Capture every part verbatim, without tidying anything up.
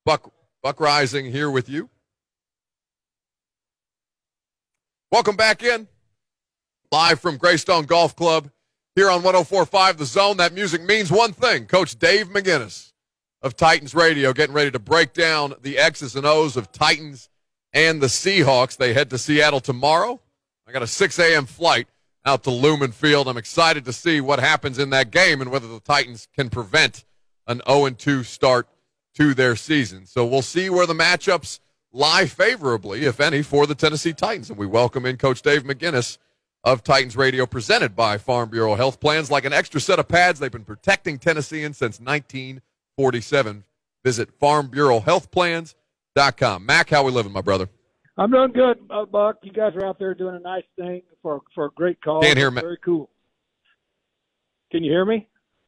Buck Buck Reising here with you. Welcome back in. Live from Greystone Golf Club here on one oh four point five The Zone. That music means one thing. Coach Dave McGinnis of Titans Radio getting ready to break down the X's and O's of Titans and the Seahawks. They head to Seattle tomorrow. I got a six a.m. flight out to Lumen Field. I'm excited to see what happens in that game and whether the Titans can prevent an oh and two start to their season. So we'll see where the matchups lie favorably, if any, for the Tennessee Titans. And we welcome in Coach Dave McGinnis of Titans Radio, presented by Farm Bureau Health Plans. Like an extra set of pads, they've been protecting Tennesseans since nineteen forty-seven. Visit farm bureau health plans dot com. Mac, how we living, my brother? I'm doing good, uh, Buck. You guys are out there doing a nice thing for for a great cause. Can't hear me. Very cool. Can you hear me?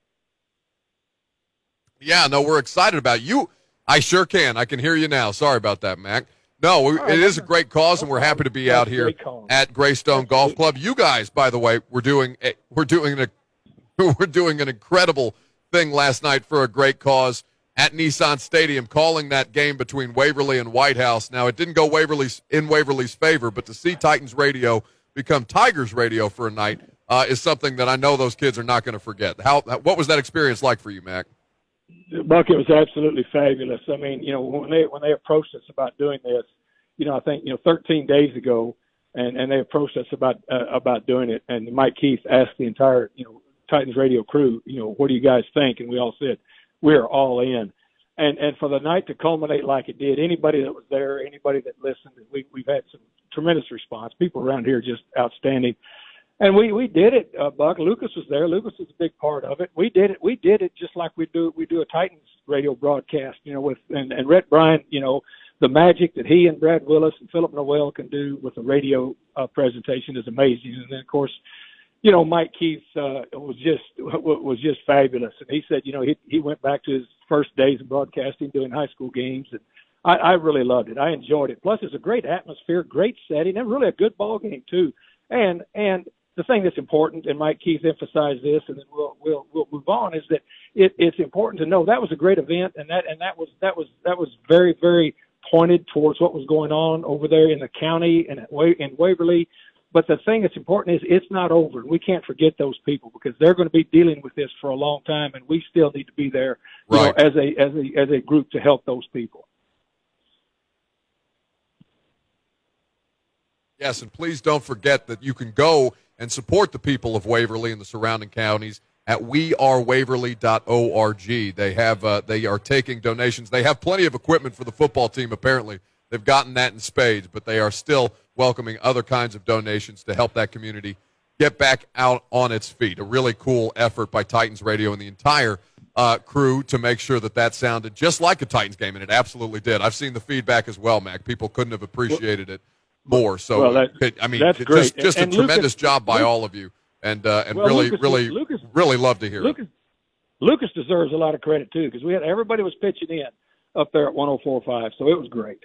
Yeah, no, we're excited about you. I sure can. I can hear you now. Sorry about that, Mac. No, we, right, it is a great cause, and we're happy to be out here at Greystone Golf Club. You guys, by the way, we're doing a, we're doing a, we're doing an incredible thing last night for a great cause at Nissan Stadium, calling that game between Waverly and White House. Now, it didn't go Waverly's in Waverly's favor, but to see Titans Radio become Tigers Radio for a night uh, is something that I know those kids are not going to forget. How what was that experience like for you, Mac? Buck, it was absolutely fabulous. I mean, you know, when they when they approached us about doing this, you know, I think you know, thirteen days ago, and, and they approached us about uh, about doing it, and Mike Keith asked the entire you know Titans Radio crew, you know, what do you guys think? And we all said we're all in. And and for the night to culminate like it did, anybody that was there, anybody that listened, we we've had some tremendous response. People around here just outstanding. And we, we did it, uh, Buck. Lucas was there. Lucas was a big part of it. We did it. We did it just like we do. We do a Titans radio broadcast, you know, with and, and Rhett Bryant. You know, the magic that he and Brad Willis and Philip Noel can do with a radio uh, presentation is amazing. And then, of course, you know, Mike Keith uh, was just was just fabulous. And he said, you know, he he went back to his first days of broadcasting, doing high school games, and I, I really loved it. I enjoyed it. Plus, it's a great atmosphere, great setting, and really a good ball game too. And and the thing that's important, and Mike Keith emphasized this, and then we'll we'll we'll move on, is that it, it's important to know that was a great event, and that and that was that was that was very very pointed towards what was going on over there in the county and at Wa- in Waverly. But the thing that's important is it's not over. We can't forget those people because they're going to be dealing with this for a long time, and we still need to be there, you right. know, as a as a as a group to help those people. Yes, and please don't forget that you can go and support the people of Waverly and the surrounding counties at we are waverly dot org. They have uh, they are taking donations. They have plenty of equipment for the football team, apparently. They've gotten that in spades, but they are still welcoming other kinds of donations to help that community get back out on its feet. A really cool effort by Titans Radio and the entire uh, crew to make sure that that sounded just like a Titans game, and it absolutely did. I've seen the feedback as well, Mac. People couldn't have appreciated it more. So, well, that, it, I mean, that's it, great. just, just and, a and tremendous Lucas, job by Lucas, all of you, and uh, and well, really, Lucas, really, Lucas, really love to hear Lucas, it. Lucas deserves a lot of credit too because we had everybody was pitching in up there at one oh four point five, so it was great.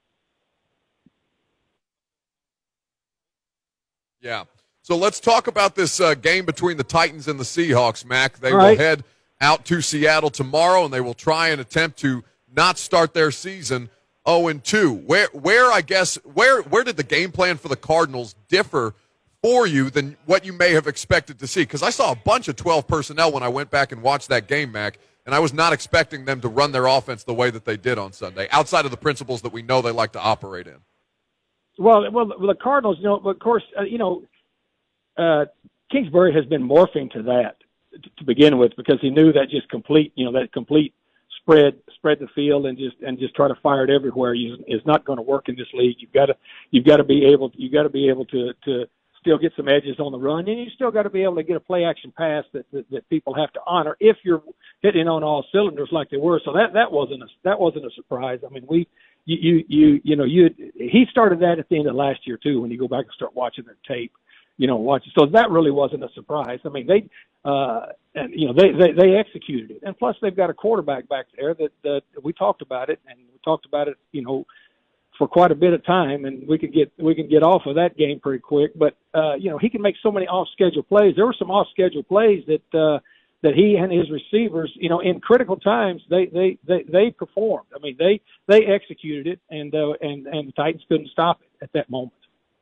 Yeah. So let's talk about this uh, game between the Titans and the Seahawks, Mac. They all will right. head out to Seattle tomorrow, and they will try and attempt to not start their season oh and two. Where, where I guess, where, where did the game plan for the Cardinals differ for you than what you may have expected to see? Because I saw a bunch of twelve personnel when I went back and watched that game, Mac, and I was not expecting them to run their offense the way that they did on Sunday, outside of the principles that we know they like to operate in. Well, well, the Cardinals, you know, of course, uh, you know, uh, Kingsbury has been morphing to that to, to begin with because he knew that just complete, you know, that complete spread, spread the field and just and just try to fire it everywhere is, is not going to work in this league. You've got to, you've got to be able, you got to be able to to still get some edges on the run, and you still got to be able to get a play action pass that, that that people have to honor if you're hitting on all cylinders like they were. So that that wasn't a that wasn't a surprise. I mean, we. You, you, you, you know, you, he started that at the end of last year too, when you go back and start watching their tape, you know, watch. So that really wasn't a surprise. I mean, they, uh, and, you know, they, they, they executed it. And plus they've got a quarterback back there that, that we talked about it and we talked about it, you know, for quite a bit of time, and we could get, we can get off of that game pretty quick, but, uh, you know, he can make so many off schedule plays. There were some off schedule plays that, uh, that he and his receivers, you know, in critical times, they they they, they performed. I mean, they they executed it, and uh, and and the Titans couldn't stop it at that moment.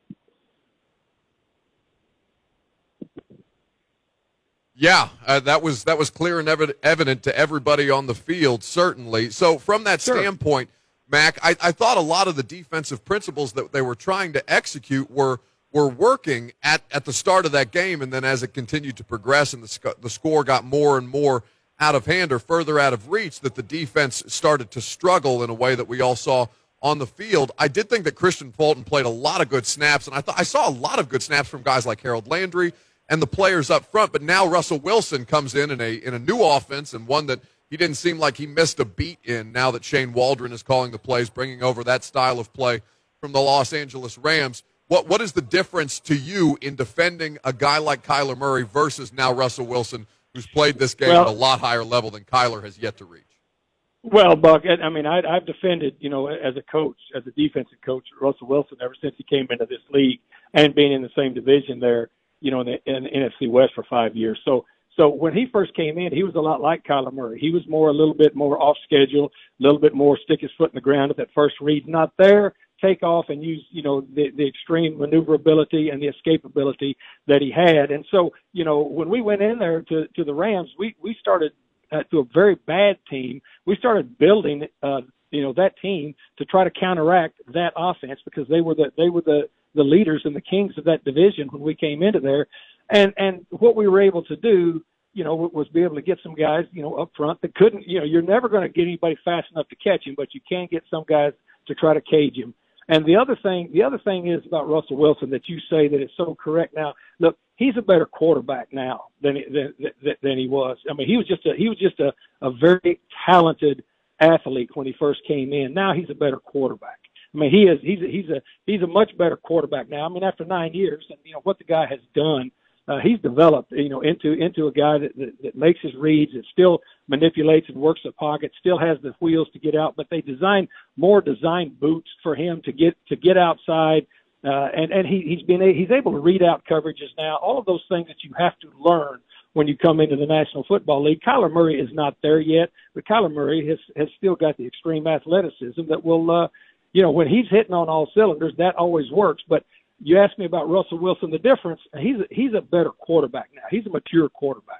Yeah, uh, that was that was clear and evi- evident to everybody on the field, certainly. So from that Sure. standpoint, Mac, I, I thought a lot of the defensive principles that they were trying to execute were were working at, at the start of that game, and then as it continued to progress and the, sc- the score got more and more out of hand or further out of reach, that the defense started to struggle in a way that we all saw on the field. I did think that Christian Fulton played a lot of good snaps, and I thought I saw a lot of good snaps from guys like Harold Landry and the players up front, but now Russell Wilson comes in in a in a new offense, and one that he didn't seem like he missed a beat in now that Shane Waldron is calling the plays, bringing over that style of play from the Los Angeles Rams. What What is the difference to you in defending a guy like Kyler Murray versus now Russell Wilson, who's played this game Well, at a lot higher level than Kyler has yet to reach? Well, Buck, I mean, I, I've defended, you know, as a coach, as a defensive coach, Russell Wilson ever since he came into this league and being in the same division there, you know, in the, in the N F C West for five years. So, so when he first came in, he was a lot like Kyler Murray. He was more, a little bit more off schedule, a little bit more stick his foot in the ground if that first read's not there, take off and use, you know, the, the extreme maneuverability and the escapability that he had. And so, you know, when we went in there to, to the Rams, we, we started uh, to a very bad team. We started building, uh, you know, that team to try to counteract that offense because they were the, they were the, the leaders and the kings of that division when we came into there. And, and what we were able to do, you know, was be able to get some guys, you know, up front that couldn't, you know, you're never going to get anybody fast enough to catch him, but you can get some guys to try to cage him. And the other thing, the other thing is about Russell Wilson that you say that is so correct now. Look, he's a better quarterback now than than than, than he was. I mean, he was just a he was just a, a very talented athlete when he first came in. Now he's a better quarterback. I mean, he is he's a, he's a he's a much better quarterback now. I mean, after nine years, and you know what the guy has done, uh, he's developed, you know, into into a guy that, that that makes his reads, that still manipulates and works the pocket, still has the wheels to get out. But they design more design boots for him to get to get outside, uh, and and he he's been a, he's able to read out coverages now. All of those things that you have to learn when you come into the National Football League. Kyler Murray is not there yet, but Kyler Murray has has still got the extreme athleticism that will. Uh, You know, when he's hitting on all cylinders, that always works. But you asked me about Russell Wilson, the difference, he's a, he's a better quarterback now. He's a mature quarterback.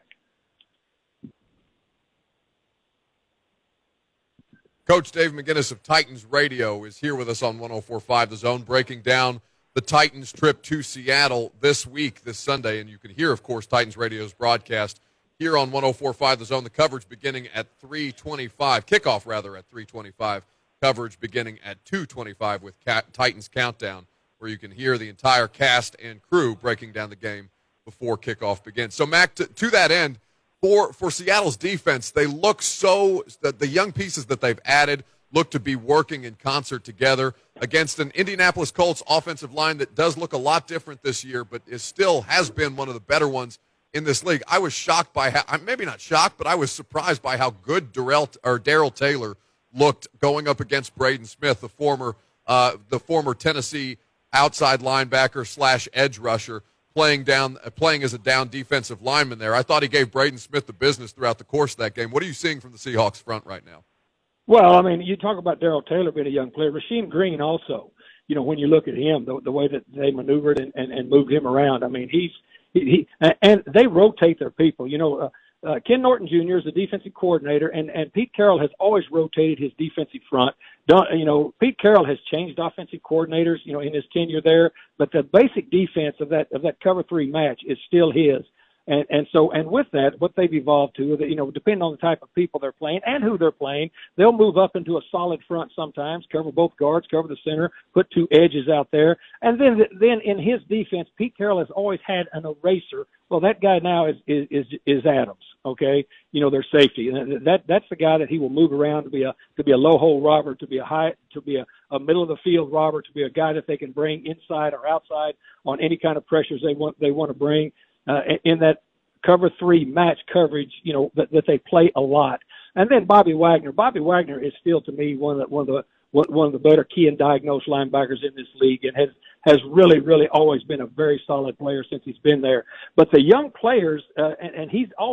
Coach Dave McGinnis of Titans Radio is here with us on one oh four point five The Zone, breaking down the Titans' trip to Seattle this week, this Sunday. And you can hear, of course, Titans Radio's broadcast here on one oh four point five The Zone. The coverage beginning at three twenty-five, kickoff rather at three twenty-five. Coverage beginning at two twenty-five with Titans Countdown, where you can hear the entire cast and crew breaking down the game before kickoff begins. So, Mac, to, to that end, for, for Seattle's defense, they look so that the young pieces that they've added look to be working in concert together against an Indianapolis Colts offensive line that does look a lot different this year, but is still has been one of the better ones in this league. I was shocked by how, maybe not shocked, but I was surprised by how good Darrell or Darrell Taylor looked going up against Braden Smith, the former uh, the former Tennessee outside linebacker slash edge rusher, playing down uh, playing as a down defensive lineman there. I thought he gave Braden Smith the business throughout the course of that game. What are you seeing from the Seahawks front right now? Well, I mean, you talk about Darrell Taylor being a young player. Rasheem Green also, you know, when you look at him, the, the way that they maneuvered and, and, and moved him around, I mean, he's he, he and they rotate their people. You know, uh, Uh, Ken Norton Junior is the defensive coordinator, and, and Pete Carroll has always rotated his defensive front. Don't, you know, Pete Carroll has changed offensive coordinators, you know, in his tenure there, but the basic defense of that of that cover three match is still his. And and so and with that, what they've evolved to, you know, depending on the type of people they're playing and who they're playing, they'll move up into a solid front sometimes, cover both guards, cover the center, put two edges out there, and then then in his defense, Pete Carroll has always had an eraser. Well, that guy now is is is, is Adams. Okay, you know, their safety, and that that's the guy that he will move around to be a to be a low hole robber, to be a high, to be a, a middle of the field robber, to be a guy that they can bring inside or outside on any kind of pressures they want they want to bring. Uh, in that cover three match coverage, you know, that, that they play a lot. And then Bobby Wagner. Bobby Wagner is still, to me, one of the, one of the one of the better key and diagnosed linebackers in this league, and has has really, really always been a very solid player since he's been there. But the young players, uh, and, and he's always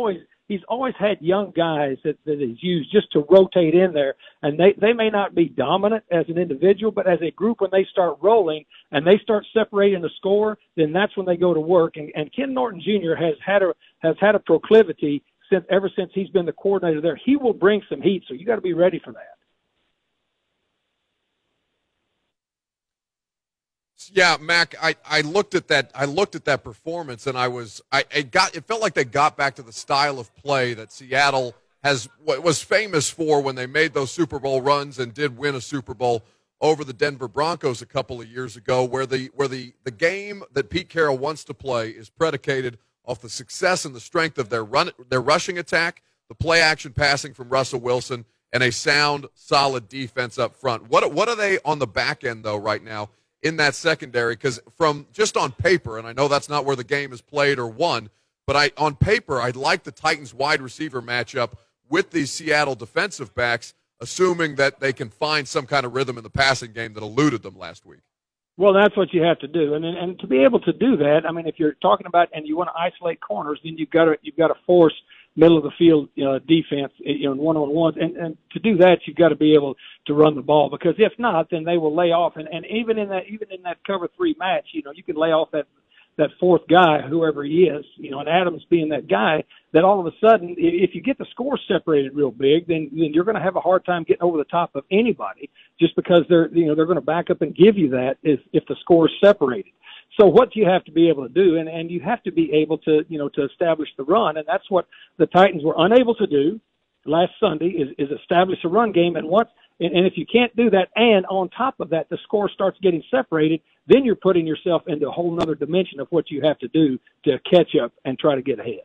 he's always had young guys that, that he's used just to rotate in there. And they, they may not be dominant as an individual, but as a group, when they start rolling and they start separating the score, then that's when they go to work. And, and Ken Norton Junior has had a has had a proclivity since ever since he's been the coordinator there. He will bring some heat, so you got to be ready for that. Yeah, Mac, I, I looked at that I looked at that performance and I was I it got it felt like they got back to the style of play that Seattle has was famous for when they made those Super Bowl runs and did win a Super Bowl over the Denver Broncos a couple of years ago, where the where the, the game that Pete Carroll wants to play is predicated off the success and the strength of their run their rushing attack, the play action passing from Russell Wilson, and a sound, solid defense up front. What what are they on the back end though right now in that secondary? Because from just on paper, and I know that's not where the game is played or won, but I on paper, I like the Titans wide receiver matchup with these Seattle defensive backs, assuming that they can find some kind of rhythm in the passing game that eluded them last week. Well, that's what you have to do, and and to be able to do that, I mean, if you're talking about and you want to isolate corners, then you've got to you've got to force middle of the field uh, defense, you know, in one-on-ones, and and to do that, you've got to be able to run the ball, because if not, then they will lay off, and and even in that even in that cover three match, you know, you can lay off that that fourth guy, whoever he is, you know, and Adams being that guy, that all of a sudden, if you get the score separated real big, then, then you're going to have a hard time getting over the top of anybody, just because they're, you know, they're going to back up and give you that if, if the score is separated. So what you have to be able to do, and, and you have to be able to, you know, to establish the run, and that's what the Titans were unable to do last Sunday, is, is establish a run game. And once, and, and if you can't do that, and on top of that, the score starts getting separated, then you're putting yourself into a whole other dimension of what you have to do to catch up and try to get ahead.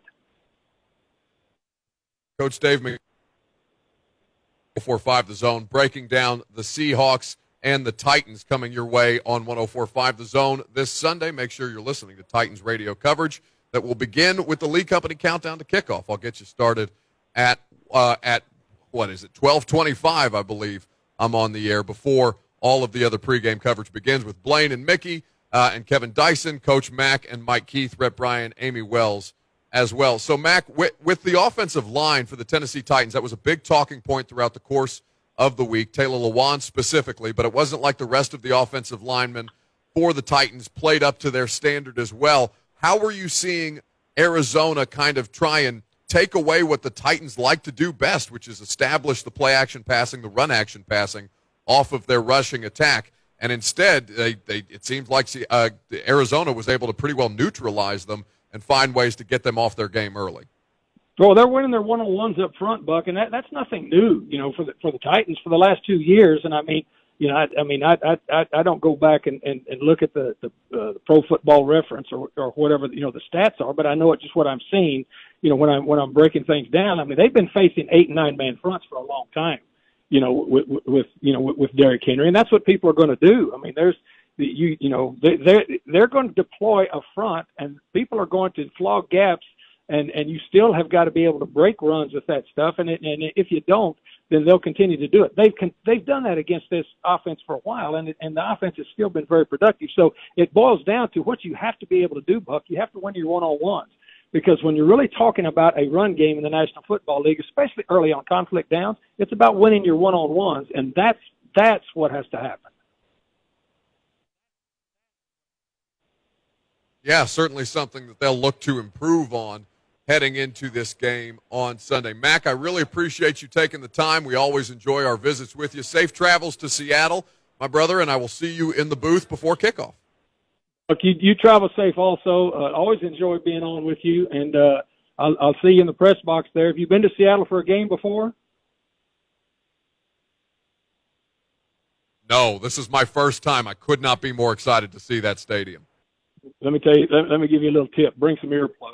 Coach Dave McGinnis, four oh five The Zone, breaking down the Seahawks and the Titans coming your way on one oh four point five The Zone this Sunday. Make sure you're listening to Titans radio coverage that will begin with the Lee Company countdown to kickoff. I'll get you started at, uh, at what is it, twelve twenty-five, I believe. I'm on the air before all of the other pregame coverage begins with Blaine and Mickey uh, and Kevin Dyson, Coach Mack and Mike Keith, Rhett Bryan, Amy Wells as well. So, Mack, with, with the offensive line for the Tennessee Titans, that was a big talking point throughout the course of the week, Taylor Lewan specifically, but it wasn't like the rest of the offensive linemen for the Titans played up to their standard as well. How were you seeing Arizona kind of try and take away what the Titans like to do best, which is establish the play-action passing, the run-action passing, off of their rushing attack? And instead, they, they, it seems like uh, Arizona was able to pretty well neutralize them and find ways to get them off their game early. Well, they're winning their one-on-ones up front, Buck, and that, that's nothing new, you know, for the for the Titans for the last two years. And I mean, you know, I, I mean, I, I I don't go back and, and, and look at the the, uh, the Pro Football Reference or or whatever you know the stats are, but I know it just what I'm seeing. You know, when I'm when I'm breaking things down, I mean, they've been facing eight and nine man fronts for a long time. You know, with, with you know with, with Derrick Henry, and that's what people are going to do. I mean, there's you you know they they're they're going to deploy a front, and people are going to flog gaps. And and you still have got to be able to break runs with that stuff. And it, and if you don't, then they'll continue to do it. They've con- they've done that against this offense for a while, and it, and the offense has still been very productive. So it boils down to what you have to be able to do, Buck. You have to win your one-on-ones, because when you're really talking about a run game in the National Football League, especially early on conflict downs, it's about winning your one-on-ones, and that's that's what has to happen. Yeah, certainly something that they'll look to improve on heading into this game on Sunday. Mac, I really appreciate you taking the time. We always enjoy our visits with you. Safe travels to Seattle, my brother, and I will see you in the booth before kickoff. Look, you, you travel safe also. Uh, always enjoy being on with you, and uh, I'll, I'll see you in the press box there. Have you been to Seattle for a game before? No, this is my first time. I could not be more excited to see that stadium. Let me tell you, let, let me give you a little tip. Bring some earplugs.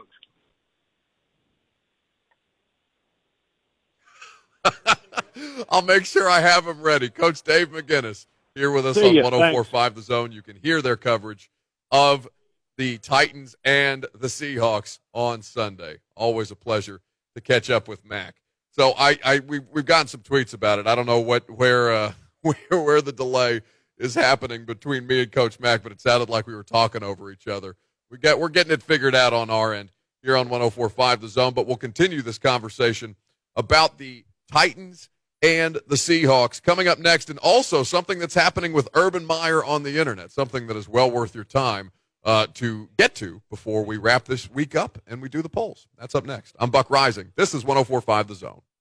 I'll make sure I have them ready. Coach Dave McGinnis here with us See on ya. one oh four point five The Zone. You can hear their coverage of the Titans and the Seahawks on Sunday. Always a pleasure to catch up with Mac. So I, I we, we've gotten some tweets about it. I don't know what where uh, where, where the delay is happening between me and Coach Mac, but it sounded like we were talking over each other. We get we're getting it figured out on our end here on one oh four point five The Zone. But we'll continue this conversation about the Titans and the Seahawks coming up next, and also something that's happening with Urban Meyer on the internet, something that is well worth your time uh, to get to before we wrap this week up and we do the polls. That's up next. I'm Buck Rising. This is one oh four point five The Zone.